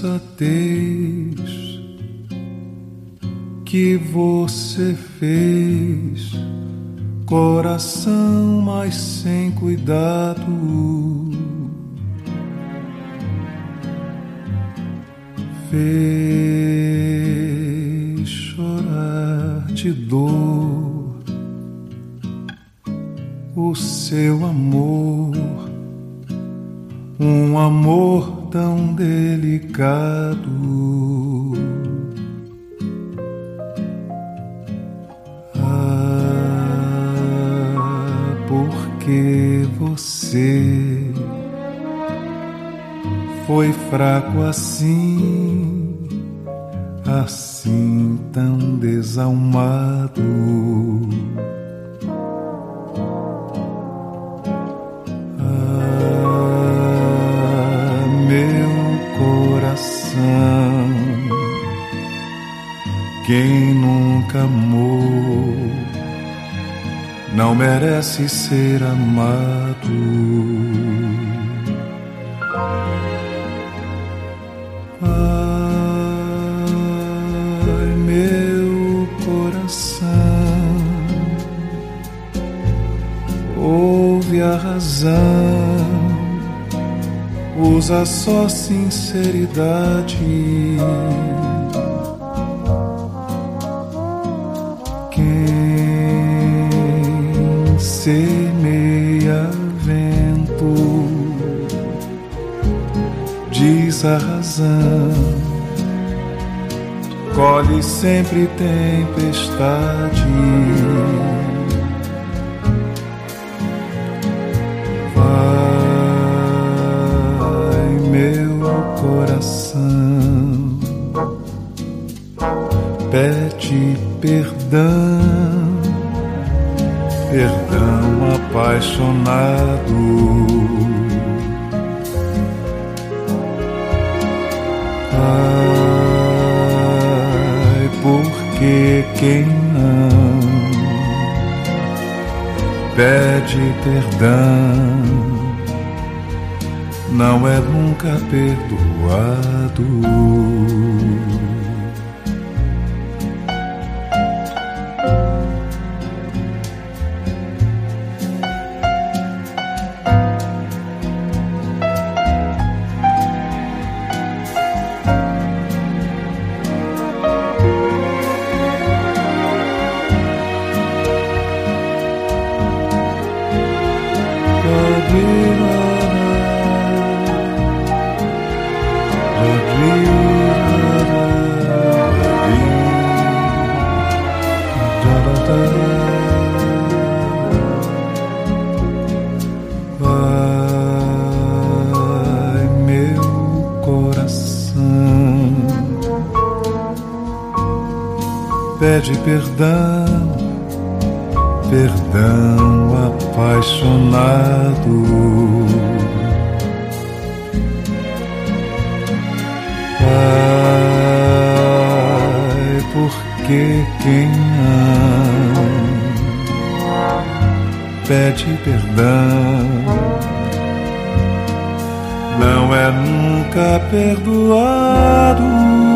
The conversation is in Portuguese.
insensatez que você fez, coração, mas sem cuidado, fez chorar de dor o seu amor, um amor tão delicado. Porque você foi fraco assim, assim tão desalmado. Ah, meu coração, quem nunca amou não merece ser amado. Ai, meu coração, ouve a razão, usa só sinceridade. Semeia vento, diz a razão, colhe sempre tempestade. Vai, meu coração, pede perdão, perdão apaixonado. Ai, porque quem não pede perdão não é nunca perdoado. Vai, meu coração, pede perdão, perdão apaixonado. Vai, porque quem ama pede perdão não é nunca perdoado.